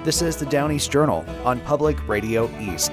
This is the Down East Journal on Public Radio East.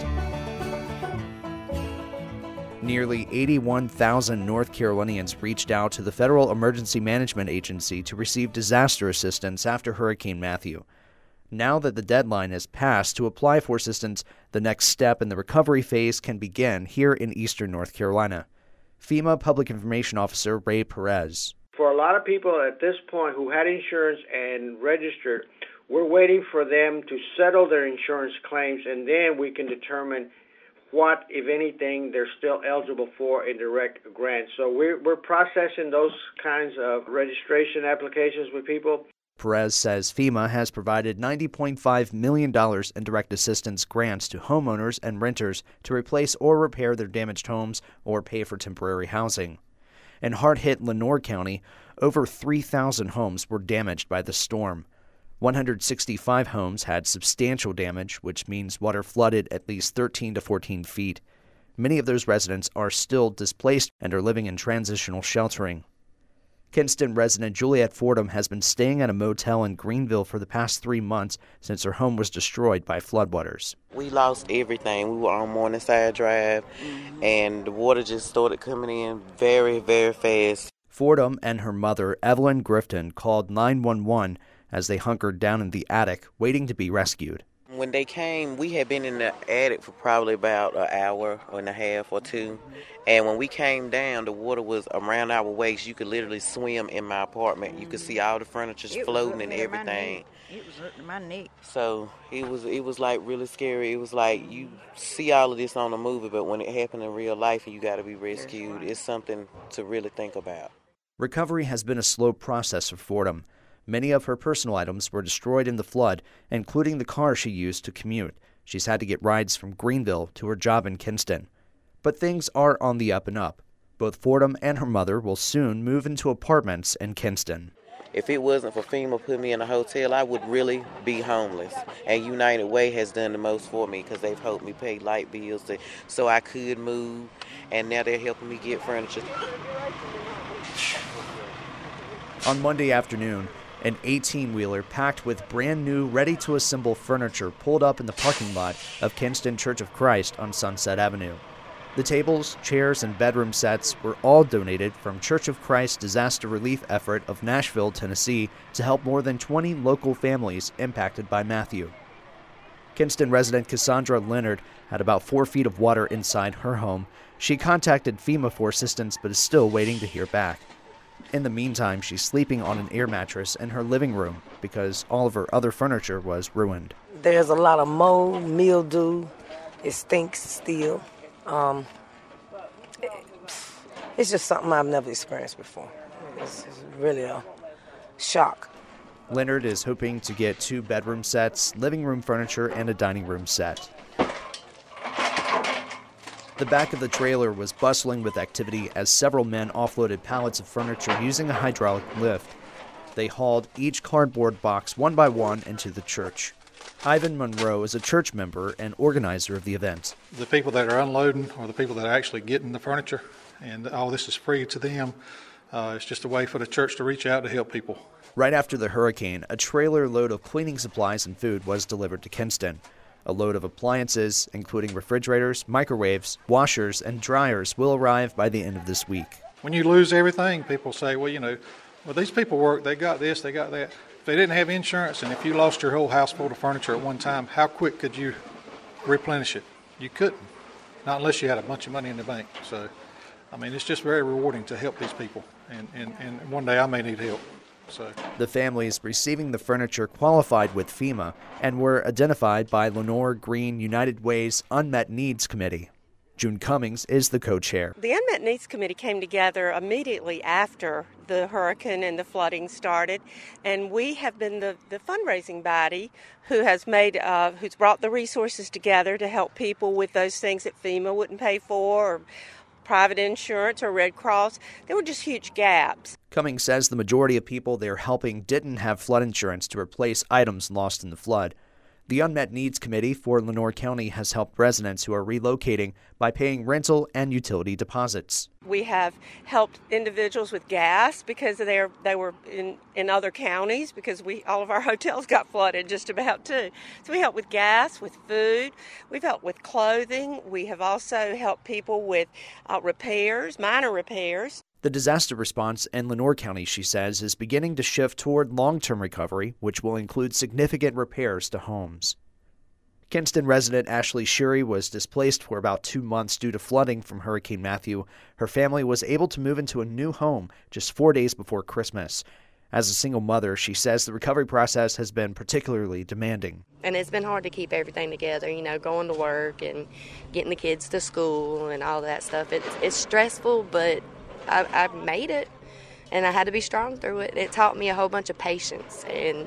Nearly 81,000 North Carolinians reached out to the Federal Emergency Management Agency to receive disaster assistance after Hurricane Matthew. Now that the deadline has passed to apply for assistance, the next step in the recovery phase can begin here in eastern North Carolina. FEMA Public Information Officer Ray Perez. For a lot of people at this point who had insurance and registered, we're waiting for them to settle their insurance claims, and then we can determine what, if anything, they're still eligible for in direct grant. So we're processing those kinds of registration applications with people. Perez says FEMA has provided $90.5 million in direct assistance grants to homeowners and renters to replace or repair their damaged homes or pay for temporary housing. In hard-hit Lenoir County, over 3,000 homes were damaged by the storm. 165 homes had substantial damage, which means water flooded at least 13 to 14 feet. Many of those residents are still displaced and are living in transitional sheltering. Kinston resident Juliet Fordham has been staying at a motel in Greenville for the past 3 months since her home was destroyed by floodwaters. We lost everything. We were on Morningside Drive, and the water just started coming in very, very fast. Fordham and her mother, Evelyn Grifton, called 911 as they hunkered down in the attic, waiting to be rescued. When they came, we had been in the attic for probably about an hour and a half or two. And when we came down, the water was around our waist. You could literally swim in my apartment. You could see all the furniture floating and everything. It was hurting my neck. So it was like really scary. It was like you see all of this on a movie, but when it happened in real life and you got to be rescued, it's something to really think about. Recovery has been a slow process for Fordham. Many of her personal items were destroyed in the flood, including the car she used to commute. She's had to get rides from Greenville to her job in Kinston. But things are on the up and up. Both Fordham and her mother will soon move into apartments in Kinston. If it wasn't for FEMA putting me in a hotel, I would really be homeless. And United Way has done the most for me because they've helped me pay light bills so I could move, and now they're helping me get furniture. On Monday afternoon, an 18-wheeler packed with brand-new, ready-to-assemble furniture pulled up in the parking lot of Kinston Church of Christ on Sunset Avenue. The tables, chairs, and bedroom sets were all donated from Church of Christ disaster relief effort of Nashville, Tennessee, to help more than 20 local families impacted by Matthew. Kinston resident Cassandra Leonard had about 4 feet of water inside her home. She contacted FEMA for assistance but is still waiting to hear back. In the meantime, she's sleeping on an air mattress in her living room because all of her other furniture was ruined. There's a lot of mold, mildew. It stinks still. It's just something I've never experienced before. It's really a shock. Leonard is hoping to get 2 bedroom sets, living room furniture, and a dining room set. The back of the trailer was bustling with activity as several men offloaded pallets of furniture using a hydraulic lift. They hauled each cardboard box one by one into the church. Ivan Monroe is a church member and organizer of the event. The people that are unloading are the people that are actually getting the furniture, and all this is free to them. It's just a way for the church to reach out to help people. Right after the hurricane, a trailer load of cleaning supplies and food was delivered to Kinston. A load of appliances, including refrigerators, microwaves, washers, and dryers, will arrive by the end of this week. When you lose everything, people say, well, these people work, they got this, they got that. If they didn't have insurance, and if you lost your whole house full of furniture at one time, how quick could you replenish it? You couldn't, not unless you had a bunch of money in the bank. So, it's just very rewarding to help these people, and one day I may need help. The families receiving the furniture qualified with FEMA and were identified by Lenoir Green United Way's Unmet Needs Committee. June Cummings is the co-chair. The Unmet Needs Committee came together immediately after the hurricane and the flooding started, and we have been the fundraising body who's brought the resources together to help people with those things that FEMA wouldn't pay for, or private insurance or Red Cross. There were just huge gaps. Cummings says the majority of people they're helping didn't have flood insurance to replace items lost in the flood. The Unmet Needs Committee for Lenoir County has helped residents who are relocating by paying rental and utility deposits. We have helped individuals with gas because they were in other counties because all of our hotels got flooded just about too. So we help with gas, with food. We've helped with clothing. We have also helped people with repairs, minor repairs. The disaster response in Lenoir County, she says, is beginning to shift toward long-term recovery, which will include significant repairs to homes. Kinston resident Ashley Shuri was displaced for about 2 months due to flooding from Hurricane Matthew. Her family was able to move into a new home just 4 days before Christmas. As a single mother, she says the recovery process has been particularly demanding. And it's been hard to keep everything together, going to work and getting the kids to school and all that stuff. It's stressful, but I made it, and I had to be strong through it. It taught me a whole bunch of patience and,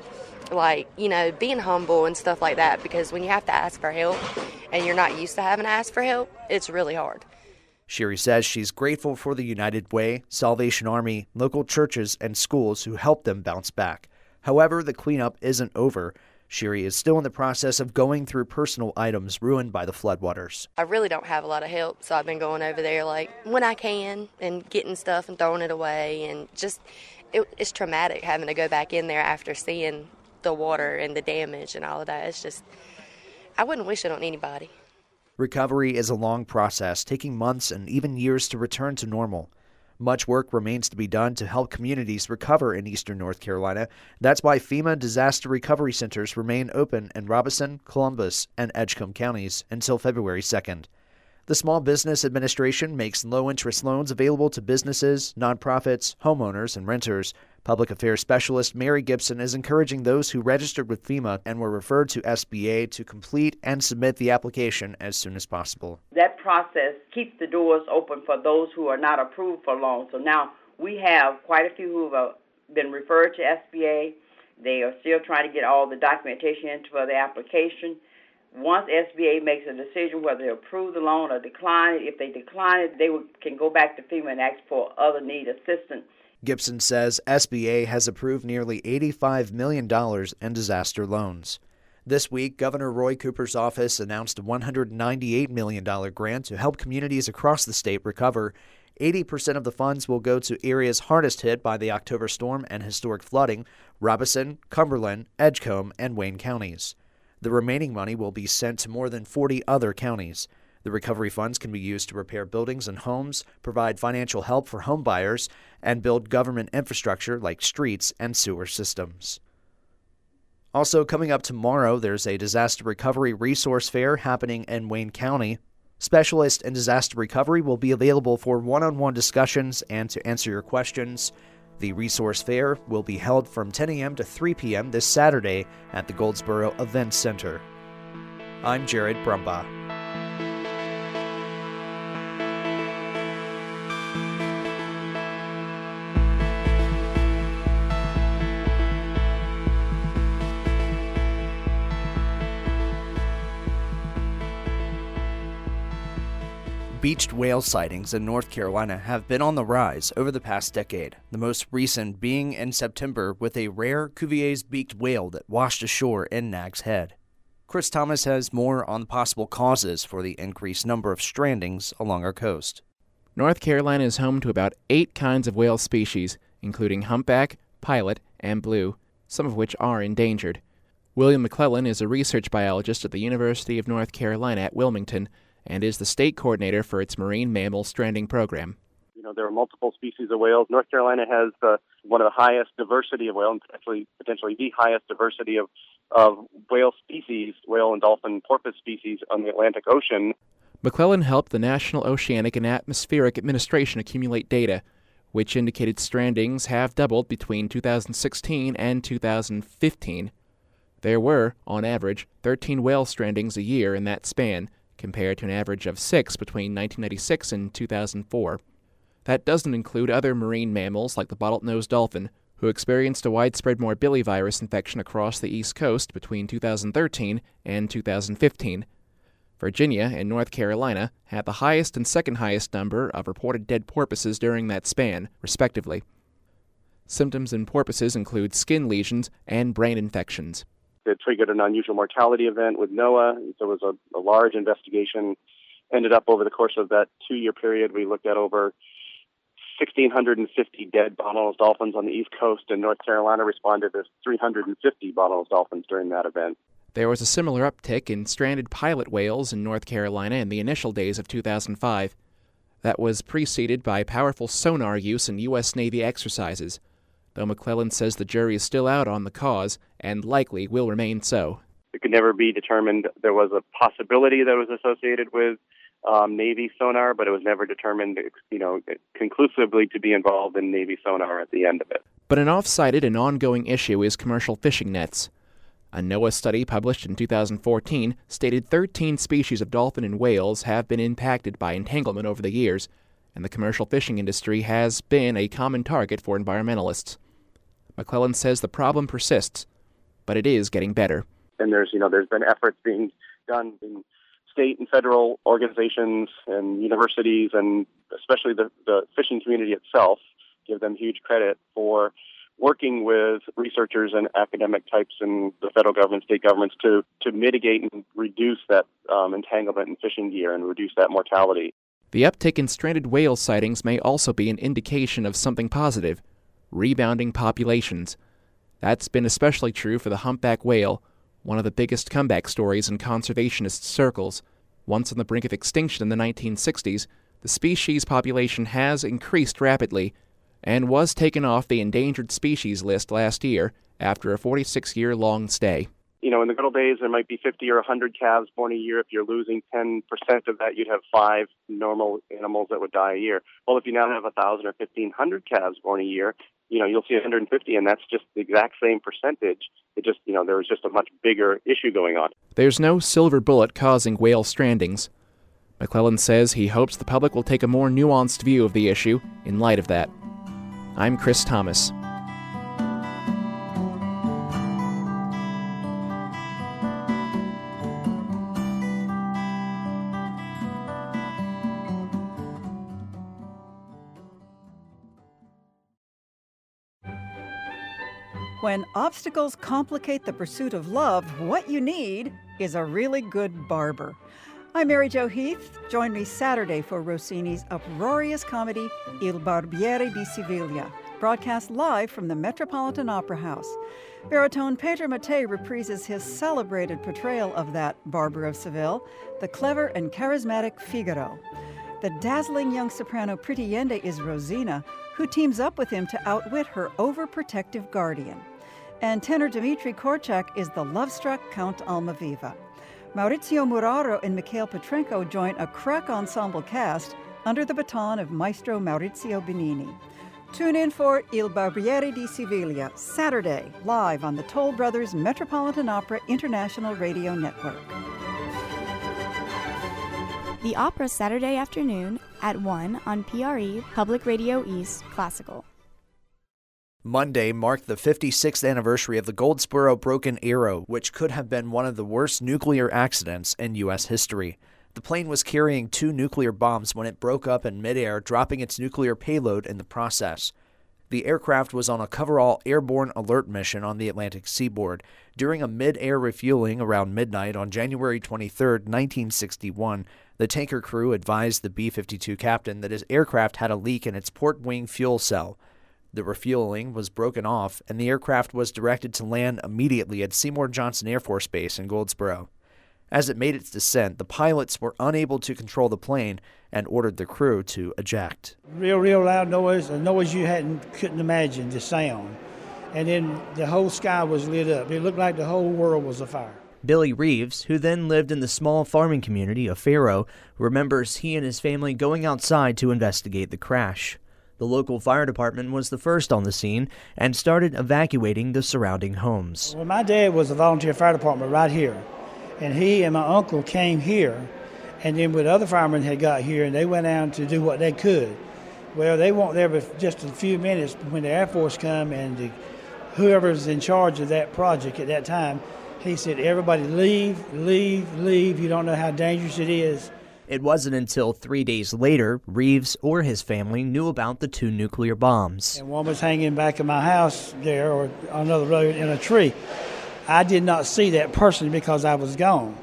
being humble and stuff like that, because when you have to ask for help and you're not used to having to ask for help, it's really hard. Shiri says she's grateful for the United Way, Salvation Army, local churches, and schools who helped them bounce back. However, the cleanup isn't over. Shiri is still in the process of going through personal items ruined by the floodwaters. I really don't have a lot of help, so I've been going over there when I can and getting stuff and throwing it away. And just, it's traumatic having to go back in there after seeing the water and the damage and all of that. It's just, I wouldn't wish it on anybody. Recovery is a long process, taking months and even years to return to normal. Much work remains to be done to help communities recover in eastern North Carolina. That's why FEMA disaster recovery centers remain open in Robeson, Columbus, and Edgecombe counties until February 2nd. The Small Business Administration makes low-interest loans available to businesses, nonprofits, homeowners, and renters. Public Affairs Specialist Mary Gibson is encouraging those who registered with FEMA and were referred to SBA to complete and submit the application as soon as possible. That process keeps the doors open for those who are not approved for loans. So now we have quite a few who have been referred to SBA. They are still trying to get all the documentation into the application. Once SBA makes a decision whether they approve the loan or decline it, if they decline it, they can go back to FEMA and ask for other need assistance. Gibson says SBA has approved nearly $85 million in disaster loans. This week, Governor Roy Cooper's office announced a $198 million grant to help communities across the state recover. 80% of the funds will go to areas hardest hit by the October storm and historic flooding: Robeson, Cumberland, Edgecombe, and Wayne counties. The remaining money will be sent to more than 40 other counties. The recovery funds can be used to repair buildings and homes, provide financial help for home buyers, and build government infrastructure like streets and sewer systems. Also, coming up tomorrow, there's a disaster recovery resource fair happening in Wayne County. Specialists in disaster recovery will be available for one-on-one discussions and to answer your questions. The resource fair will be held from 10 a.m. to 3 p.m. this Saturday at the Goldsboro Events Center. I'm Jared Brumbaugh. Beached whale sightings in North Carolina have been on the rise over the past decade, the most recent being in September with a rare Cuvier's beaked whale that washed ashore in Nags Head. Chris Thomas has more on the possible causes for the increased number of strandings along our coast. North Carolina is home to about 8 kinds of whale species, including humpback, pilot, and blue, some of which are endangered. William McClellan is a research biologist at the University of North Carolina at Wilmington, and is the state coordinator for its marine mammal stranding program. There are multiple species of whales. North Carolina has one of the highest diversity of whales, and potentially the highest diversity of whale species, whale and dolphin porpoise species on the Atlantic Ocean. McClellan helped the National Oceanic and Atmospheric Administration accumulate data, which indicated strandings have doubled between 2016 and 2015. There were, on average, 13 whale strandings a year in that span, compared to an average of 6 between 1996 and 2004. That doesn't include other marine mammals like the bottlenose dolphin, who experienced a widespread morbillivirus infection across the East Coast between 2013 and 2015. Virginia and North Carolina had the highest and second highest number of reported dead porpoises during that span, respectively. Symptoms in porpoises include skin lesions and brain infections. that triggered an unusual mortality event with NOAA. There was a large investigation. Ended up over the course of that 2-year period, we looked at over 1,650 dead bottlenose dolphins on the East Coast, and North Carolina responded to 350 bottlenose dolphins during that event. There was a similar uptick in stranded pilot whales in North Carolina in the initial days of 2005. That was preceded by powerful sonar use in U.S. Navy exercises, though McClellan says the jury is still out on the cause and likely will remain so. It could never be determined. There was a possibility that was associated with Navy sonar, but it was never determined, conclusively to be involved in Navy sonar at the end of it. But an oft-cited and ongoing issue is commercial fishing nets. A NOAA study published in 2014 stated 13 species of dolphin and whales have been impacted by entanglement over the years, and the commercial fishing industry has been a common target for environmentalists. McClellan says the problem persists, but it is getting better. And there's been efforts being done in state and federal organizations and universities, and especially the fishing community itself. Give them huge credit for working with researchers and academic types in the federal government, state governments to mitigate and reduce that entanglement in fishing gear and reduce that mortality. The uptick in stranded whale sightings may also be an indication of something positive: rebounding populations. That's been especially true for the humpback whale, one of the biggest comeback stories in conservationist circles. Once on the brink of extinction in the 1960s, the species population has increased rapidly and was taken off the endangered species list last year after a 46-year-long stay. In the good old days, there might be 50 or 100 calves born a year. If you're losing 10% of that, you'd have 5 normal animals that would die a year. Well, if you now have 1,000 or 1,500 calves born a year, you'll see 150, and that's just the exact same percentage. It just, there was just a much bigger issue going on. There's no silver bullet causing whale strandings. McClellan says he hopes the public will take a more nuanced view of the issue in light of that. I'm Chris Thomas. When obstacles complicate the pursuit of love, what you need is a really good barber. I'm Mary Jo Heath. Join me Saturday for Rossini's uproarious comedy Il Barbiere di Siviglia, broadcast live from the Metropolitan Opera House. Baritone Pedro Mattei reprises his celebrated portrayal of that Barber of Seville, the clever and charismatic Figaro. The dazzling young soprano Priti Yende is Rosina, who teams up with him to outwit her overprotective guardian. And tenor Dmitry Korchak is the love-struck Count Almaviva. Maurizio Muraro and Mikhail Petrenko join a crack ensemble cast under the baton of Maestro Maurizio Benini. Tune in for Il Barbiere di Siviglia, Saturday, live on the Toll Brothers Metropolitan Opera International Radio Network. The opera Saturday afternoon at 1 on PRE, Public Radio East Classical. Monday marked the 56th anniversary of the Goldsboro Broken Arrow, which could have been one of the worst nuclear accidents in U.S. history. The plane was carrying 2 nuclear bombs when it broke up in midair, dropping its nuclear payload in the process. The aircraft was on a coverall airborne alert mission on the Atlantic seaboard. During a mid-air refueling around midnight on January 23, 1961, the tanker crew advised the B-52 captain that his aircraft had a leak in its port wing fuel cell. The refueling was broken off, and the aircraft was directed to land immediately at Seymour Johnson Air Force Base in Goldsboro. As it made its descent, the pilots were unable to control the plane and ordered the crew to eject. Real loud noise, a noise you couldn't imagine the sound. And then the whole sky was lit up. It looked like the whole world was afire. Billy Reeves, who then lived in the small farming community of Faro, remembers he and his family going outside to investigate the crash. The local fire department was the first on the scene and started evacuating the surrounding homes. Well, my dad was a volunteer fire department right here, and he and my uncle came here, and then with other firemen had got here, and they went down to do what they could. Well, they weren't there for just a few minutes when the Air Force come, and whoever's in charge of that project at that time, he said, everybody leave, you don't know how dangerous it is. It wasn't until 3 days later Reeves or his family knew about the 2 nuclear bombs. And one was hanging back in my house there or on another road in a tree. I did not see that personally because I was gone.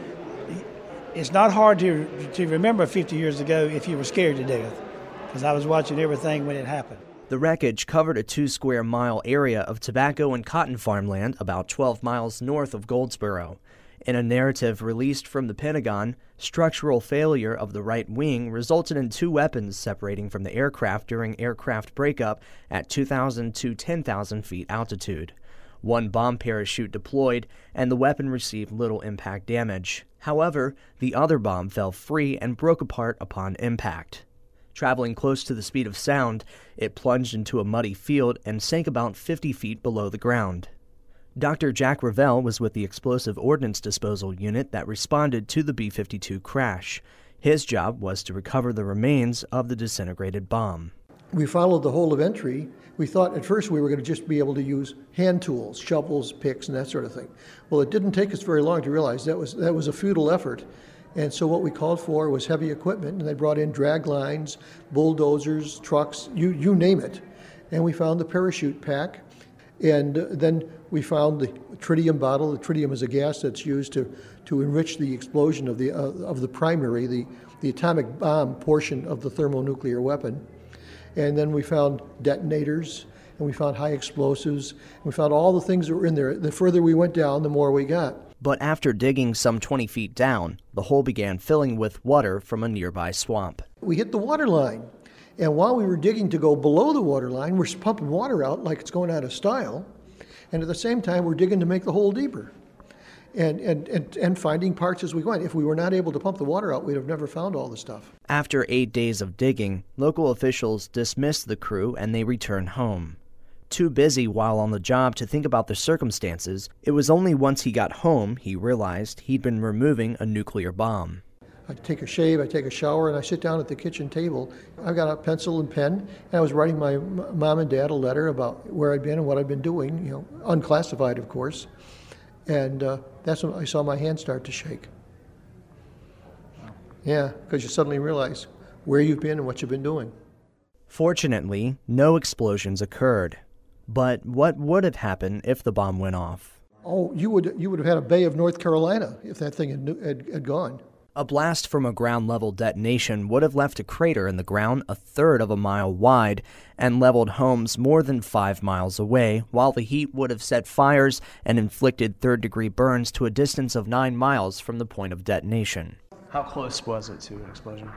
It's not hard to remember 50 years ago if you were scared to death, because I was watching everything when it happened. The wreckage covered a 2-square-mile area of tobacco and cotton farmland about 12 miles north of Goldsboro. In a narrative released from the Pentagon, structural failure of the right wing resulted in 2 weapons separating from the aircraft during aircraft breakup at 2,000 to 10,000 feet altitude. 1 bomb parachute deployed, and the weapon received little impact damage. However, the other bomb fell free and broke apart upon impact. Traveling close to the speed of sound, it plunged into a muddy field and sank about 50 feet below the ground. Dr. Jack Revelle was with the Explosive Ordnance Disposal Unit that responded to the B-52 crash. His job was to recover the remains of the disintegrated bomb. We followed the whole of entry. We thought at first we were going to just be able to use hand tools, shovels, picks, and that sort of thing. Well, it didn't take us very long to realize that was a futile effort. And so what we called for was heavy equipment, and they brought in drag lines, bulldozers, trucks, you name it. And we found the parachute pack, and then we found the tritium bottle. The tritium is a gas that's used to enrich the explosion of the primary, the atomic bomb portion of the thermonuclear weapon. And then we found detonators, and we found high explosives, and we found all the things that were in there. The further we went down, the more we got. But after digging some 20 feet down, the hole began filling with water from a nearby swamp. We hit the water line, and while we were digging to go below the water line, we're pumping water out like it's going out of style, and at the same time we're digging to make the hole deeper and finding parts as we went. If we were not able to pump the water out, we'd have never found all the stuff. After 8 days of digging, local officials dismissed the crew and they returned home. Too busy while on the job to think about the circumstances, it was only once he got home he realized he'd been removing a nuclear bomb. I take a shave, I take a shower, and I sit down at the kitchen table. I've got a pencil and pen, and I was writing my mom and dad a letter about where I'd been and what I'd been doing, unclassified, of course. And that's when I saw my hand start to shake. Yeah, because you suddenly realize where you've been and what you've been doing. Fortunately, no explosions occurred. But what would have happened if the bomb went off? Oh, you would have had a Bay of North Carolina if that thing had gone. A blast from a ground-level detonation would have left a crater in the ground a third of a mile wide and leveled homes more than 5 miles away, while the heat would have set fires and inflicted third-degree burns to a distance of 9 miles from the point of detonation. How close was it to an explosion?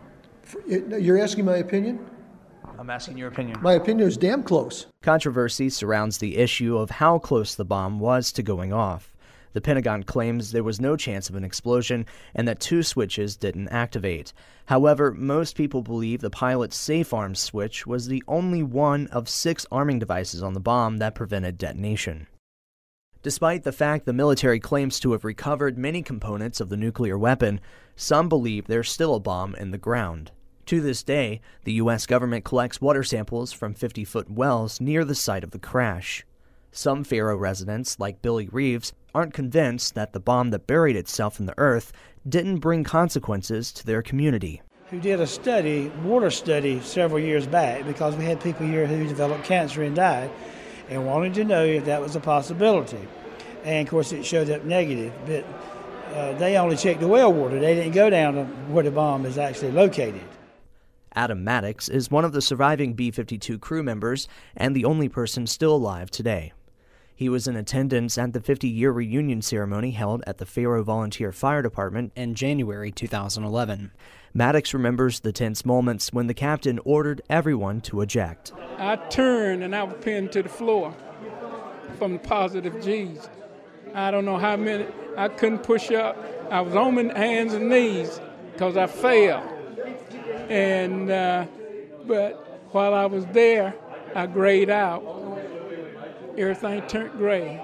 You're asking my opinion? I'm asking your opinion. My opinion is damn close. Controversy surrounds the issue of how close the bomb was to going off. The Pentagon claims there was no chance of an explosion and that 2 switches didn't activate. However, most people believe the pilot's safe arm switch was the only one of 6 arming devices on the bomb that prevented detonation. Despite the fact the military claims to have recovered many components of the nuclear weapon, some believe there's still a bomb in the ground. To this day, the U.S. government collects water samples from 50-foot wells near the site of the crash. Some Faro residents, like Billy Reeves, aren't convinced that the bomb that buried itself in the earth didn't bring consequences to their community. Who did a water study several years back, because we had people here who developed cancer and died, and wanted to know if that was a possibility. And of course it showed up negative, but they only checked the well water. They didn't go down to where the bomb is actually located. Adam Maddox is one of the surviving B-52 crew members and the only person still alive today. He was in attendance at the 50-year reunion ceremony held at the Faro Volunteer Fire Department in January 2011. Maddox remembers the tense moments when the captain ordered everyone to eject. I turned and I was pinned to the floor from the positive G's. I don't know how many. I couldn't push up. I was on my hands and knees because I fell. And but while I was there, I grayed out. Everything turned gray.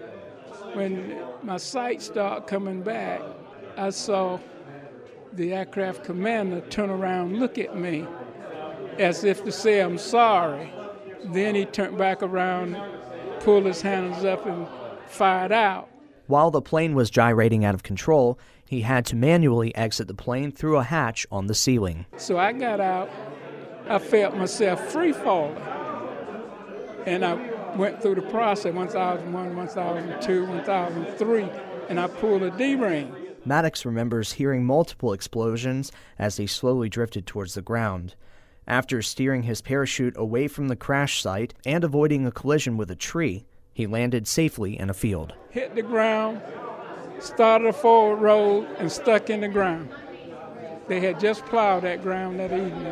When my sight started coming back, I saw the aircraft commander turn around and look at me as if to say, I'm sorry. Then he turned back around, pulled his hands up and fired out. While the plane was gyrating out of control, he had to manually exit the plane through a hatch on the ceiling. So I got out. I felt myself free falling. And I went through the process, 1001, 1002, 1003, and I pulled a D-ring. Maddox remembers hearing multiple explosions as they slowly drifted towards the ground. After steering his parachute away from the crash site and avoiding a collision with a tree, he landed safely in a field. Hit the ground, started a forward roll, and stuck in the ground. They had just plowed that ground that evening.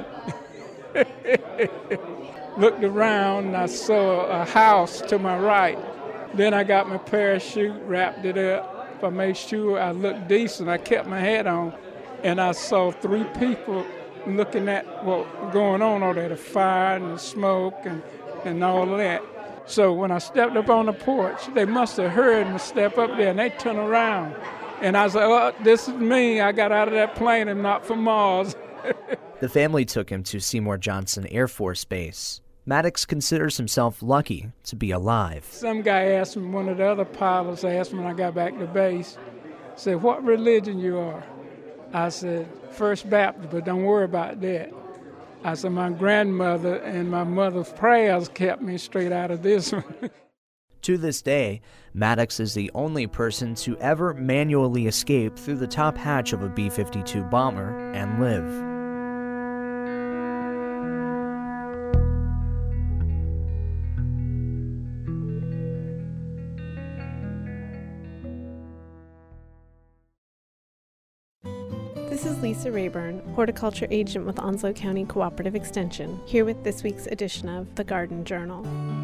Looked around, and I saw a house to my right. Then I got my parachute, wrapped it up. I made sure I looked decent. I kept my hat on, and I saw 3 people looking at what was going on over there, the fire and the smoke and all of that. So when I stepped up on the porch, they must have heard me step up there, and they turned around. And I said, oh, this is me. I got out of that plane and not from Mars. The family took him to Seymour Johnson Air Force Base. Maddox considers himself lucky to be alive. Some guy asked me, one of the other pilots asked me when I got back to base, said, what religion you are? I said, First Baptist, but don't worry about that. I said, my grandmother and my mother's prayers kept me straight out of this one. To this day, Maddox is the only person to ever manually escape through the top hatch of a B-52 bomber and live. This is Lisa Rayburn, horticulture agent with Onslow County Cooperative Extension, here with this week's edition of The Garden Journal.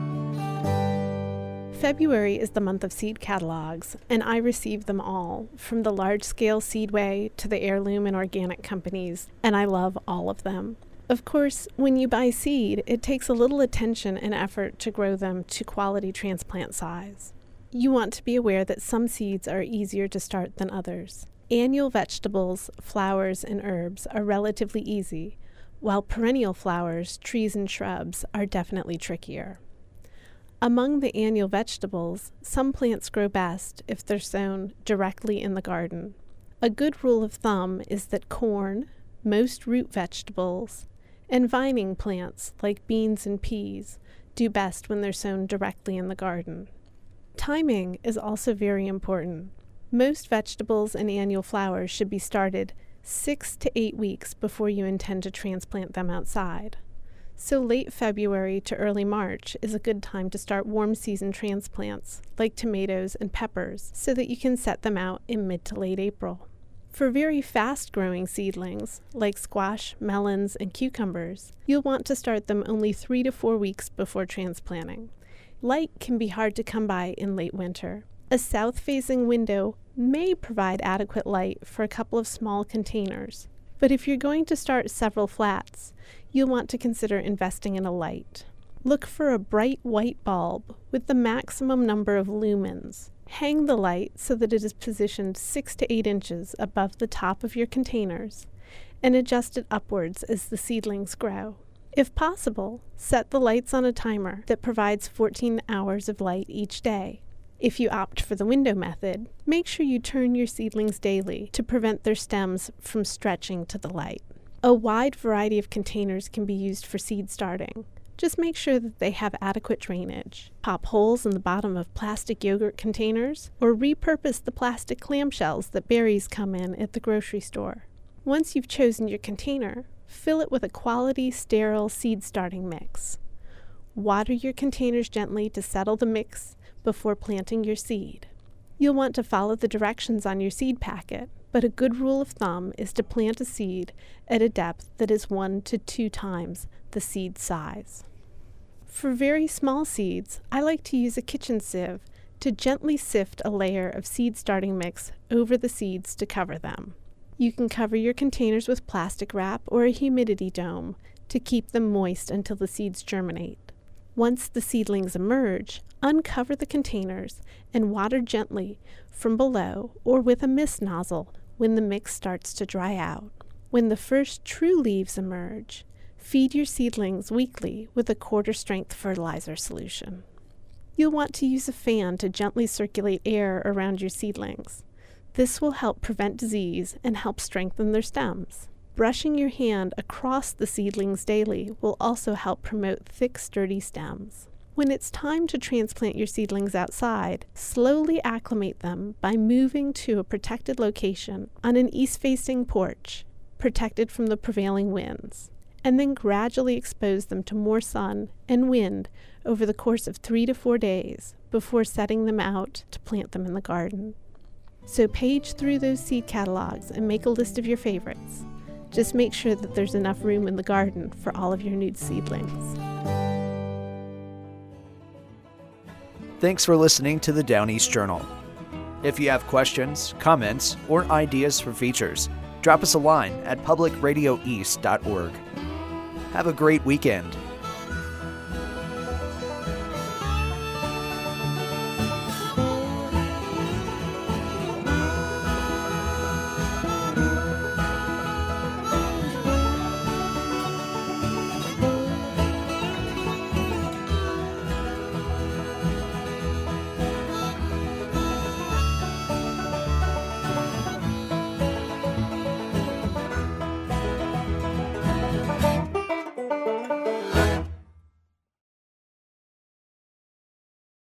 February is the month of seed catalogs, and I receive them all, from the large-scale Seedway to the heirloom and organic companies, and I love all of them. Of course, when you buy seed, it takes a little attention and effort to grow them to quality transplant size. You want to be aware that some seeds are easier to start than others. Annual vegetables, flowers, and herbs are relatively easy, while perennial flowers, trees, and shrubs are definitely trickier. Among the annual vegetables, some plants grow best if they're sown directly in the garden. A good rule of thumb is that corn, most root vegetables, and vining plants like beans and peas do best when they're sown directly in the garden. Timing is also very important. Most vegetables and annual flowers should be started 6 to 8 weeks before you intend to transplant them outside. So late February to early March is a good time to start warm season transplants like tomatoes and peppers so that you can set them out in mid to late April. For very fast growing seedlings like squash, melons, and cucumbers, you'll want to start them only 3 to 4 weeks before transplanting. Light can be hard to come by in late winter. A south-facing window may provide adequate light for a couple of small containers, but if you're going to start several flats, you'll want to consider investing in a light. Look for a bright white bulb with the maximum number of lumens. Hang the light so that it is positioned 6 to 8 inches above the top of your containers and adjust it upwards as the seedlings grow. If possible, set the lights on a timer that provides 14 hours of light each day. If you opt for the window method, make sure you turn your seedlings daily to prevent their stems from stretching to the light. A wide variety of containers can be used for seed starting. Just make sure that they have adequate drainage. Pop holes in the bottom of plastic yogurt containers, or repurpose the plastic clamshells that berries come in at the grocery store. Once you've chosen your container, fill it with a quality, sterile seed starting mix. Water your containers gently to settle the mix before planting your seed. You'll want to follow the directions on your seed packet, but a good rule of thumb is to plant a seed at a depth that is 1 to 2 times the seed size. For very small seeds, I like to use a kitchen sieve to gently sift a layer of seed starting mix over the seeds to cover them. You can cover your containers with plastic wrap or a humidity dome to keep them moist until the seeds germinate. Once the seedlings emerge, uncover the containers and water gently from below or with a mist nozzle when the mix starts to dry out. When the first true leaves emerge, feed your seedlings weekly with a quarter-strength fertilizer solution. You'll want to use a fan to gently circulate air around your seedlings. This will help prevent disease and help strengthen their stems. Brushing your hand across the seedlings daily will also help promote thick, sturdy stems. When it's time to transplant your seedlings outside, slowly acclimate them by moving to a protected location on an east-facing porch, protected from the prevailing winds, and then gradually expose them to more sun and wind over the course of 3 to 4 days before setting them out to plant them in the garden. So page through those seed catalogs and make a list of your favorites. Just make sure that there's enough room in the garden for all of your new seedlings. Thanks for listening to the Down East Journal. If you have questions, comments, or ideas for features, drop us a line at publicradioeast.org. Have a great weekend.